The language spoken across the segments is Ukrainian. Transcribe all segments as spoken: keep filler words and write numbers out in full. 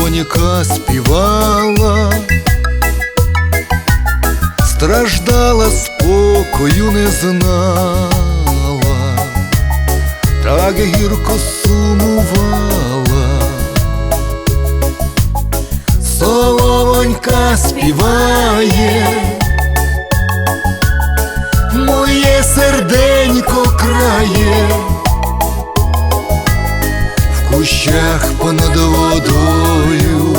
Соловонька співала, страждала, спокою не знала, так гірко сумувала. Соловонька співає, моє серденько крає, в кущах понад водою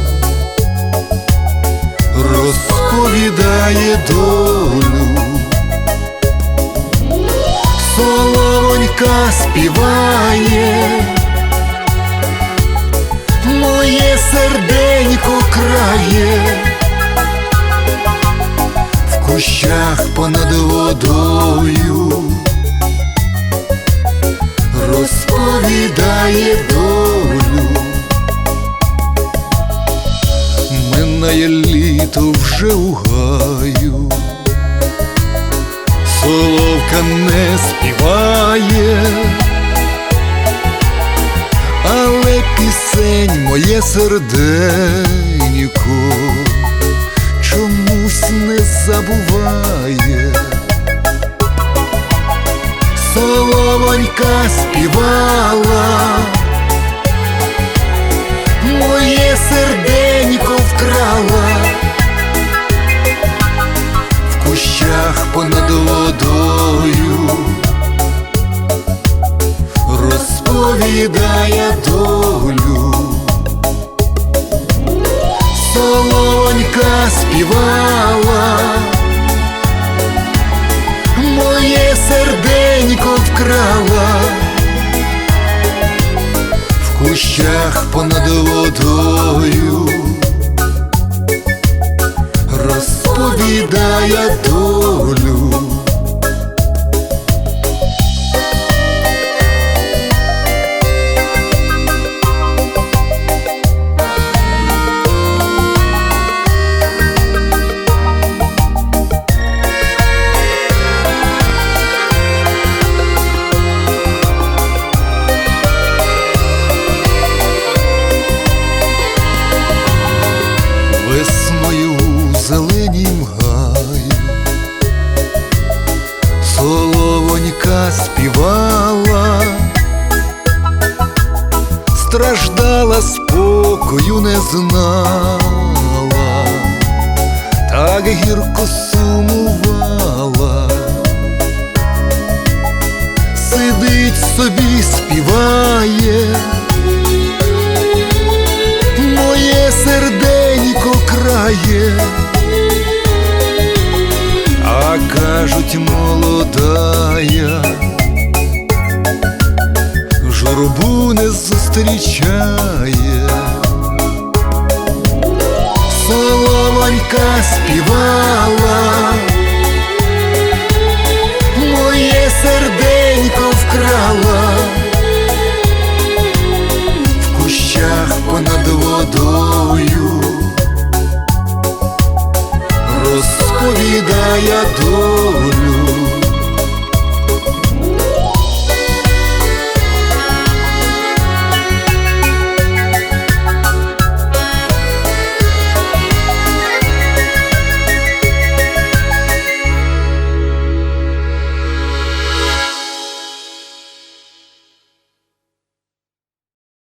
розповідає долю. Соловонька співає, моє серденько крає, в кущах понад водою розповідає долю. Минає літо вже у гаю, соловка не співає, але пісень моє серденько чомусь не забуває. Соловонька співала, моє серденько вкрала, в кущах понад водою розповідає долю. Соловонька співала, моє серденько вкрала, в кущах понад водою розповідає долю. Весною у зеленім гаю соловонька співала, страждала, спокою не знала, так гірко сумувала. Сидить собі, співає, моє серденько крає, а кажуть, молодая журбу не зустрічає. Соловонька співала, моє серденько вкрала, в кущах понад водою розповідає долю.